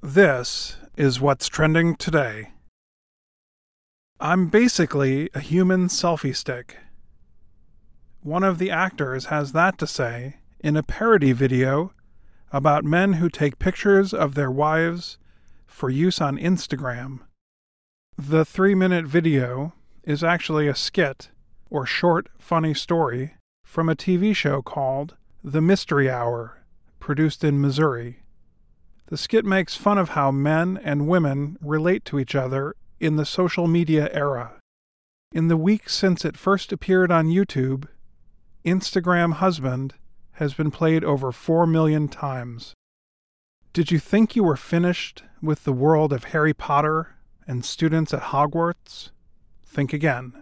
This is what's trending today. I'm basically a human selfie stick. One of the actors has that to say in a parody video about men who take pictures of their wives for use on Instagram. The 3-minute video is actually a skit or short, funny story from a TV show called The Mystery Hour, produced in Missouri. The skit makes fun of how men and women relate to each other in the social media era. In the week since it first appeared on YouTube, Instagram Husband has been played over 4 million times. Did you think you were finished with the world of Harry Potter and students at Hogwarts? Think again.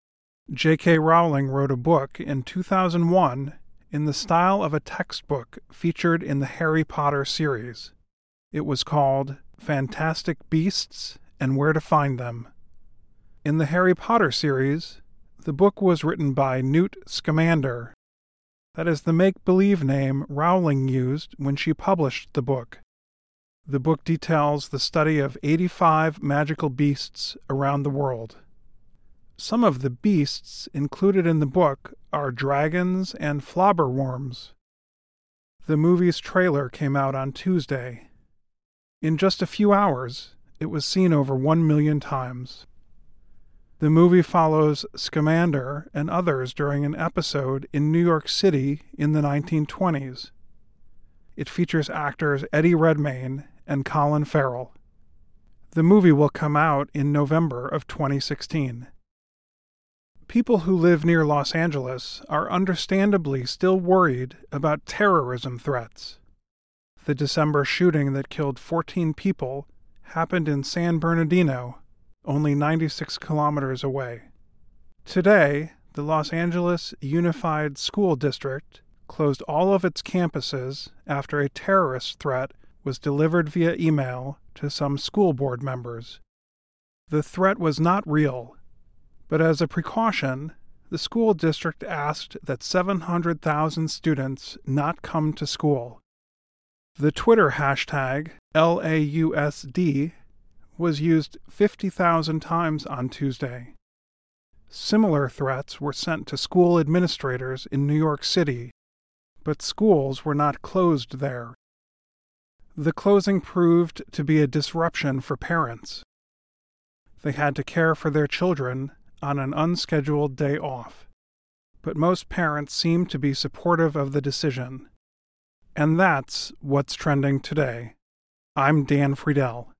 J.K. Rowling wrote a book in 2001 in the style of a textbook featured in the Harry Potter series. It was called Fantastic Beasts and Where to Find Them. In the Harry Potter series, the book was written by Newt Scamander. That is the make-believe name Rowling used when she published the book. The book details the study of 85 magical beasts around the world. Some of the beasts included in the book are dragons and flobberworms. The movie's trailer came out on Tuesday. In just a few hours, it was seen over 1 million times. The movie follows Scamander and others during an episode in New York City in the 1920s. It features actors Eddie Redmayne and Colin Farrell. The movie will come out in November of 2016. People who live near Los Angeles are understandably still worried about terrorism threats. The December shooting that killed 14 people happened in San Bernardino, only 96 kilometers away. Today, the Los Angeles Unified School District closed all of its campuses after a terrorist threat was delivered via email to some school board members. The threat was not real, but as a precaution, the school district asked that 700,000 students not come to school. The Twitter hashtag LAUSD was used 50,000 times on Tuesday. Similar threats were sent to school administrators in New York City, but schools were not closed there. The closing proved to be a disruption for parents. They had to care for their children on an unscheduled day off, but most parents seemed to be supportive of the decision. And that's what's trending today. I'm Dan Friedel.